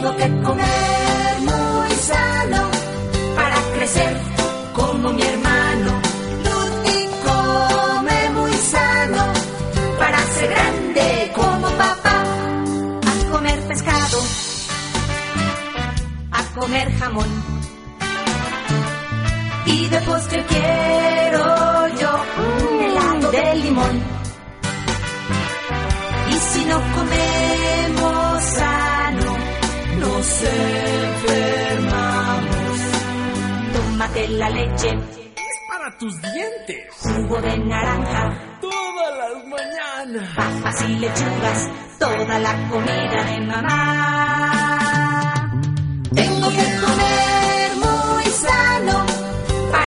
Tengo que comer muy sano para crecer como mi hermano. Luti come muy sano para ser grande como papá. A comer pescado, a comer jamón, y de postre quiero yo un helado de limón. Y si no comemos sano, nos enfermamos. Tómate la leche, es para tus dientes. Jugo de naranja, todas las mañanas. Papas y lechugas, toda la comida de mamá. Tengo que comer